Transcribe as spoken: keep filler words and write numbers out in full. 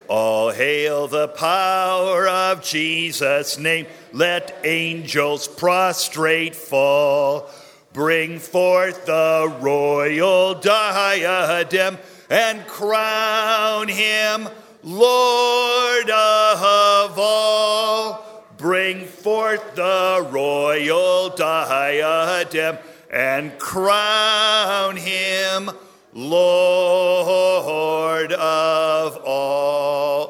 All hail the power of Jesus' name. Let angels prostrate fall. Bring forth the royal diadem and crown him Lord of all. Bring forth the royal diadem and crown him Lord of all.